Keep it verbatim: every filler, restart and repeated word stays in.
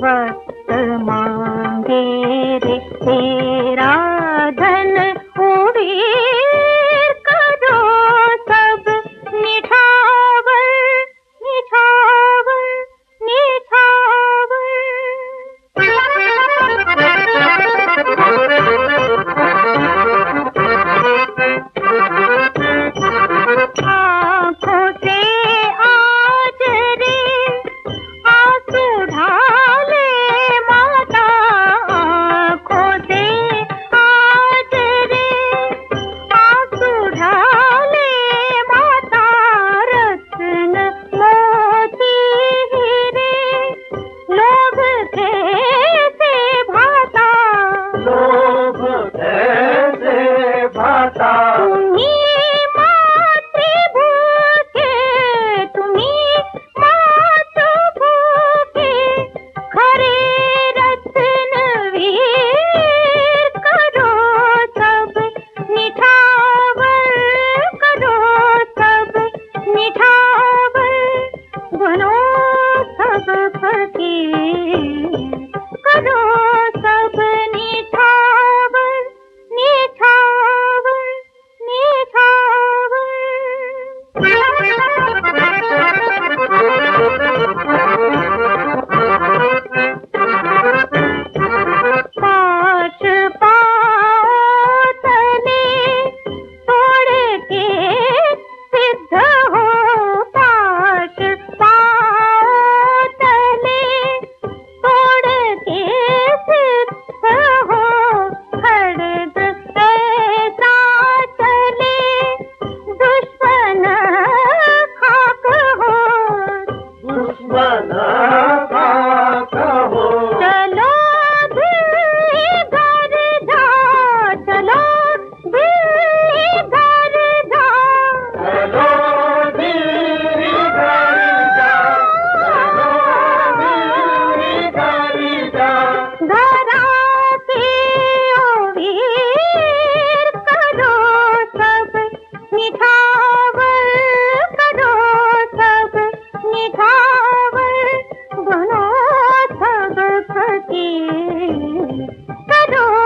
वक्त मांगे रे तेरा धन उड़ीर करो सब निछावर निछावर निछावर। आँखों से आज रे आंसू ढाले माता, आँखों से आज रे आंसू ढाले माता, रत्न मोती हीरे लोभ कैसे भाता, लोभ कैसे भाता। तुम्हीं मातृभूखे, तुम्हीं मातृभूखे, खरे रत्न वीर करो सब निछावर, करो सब निछावर, बनो सब फकीर, करो सब निछावर निछावर पाश पाओ तले तोड़ के सिद्ध हो, पाश पाओ तले तोड़ के सिद्ध हो, खड्ग ऐसा चले दुश्मन खाक हो, दुश्मन खाक हो। चलो दिल्ली घर जा, चलो दिल्ली घर जा, चलो दिल्ली घर जा, चलो दिल्ली घर जा। घरा के ओ वीर करो सब निछावर, करो सब निछावर, बनो सब फकीर, करो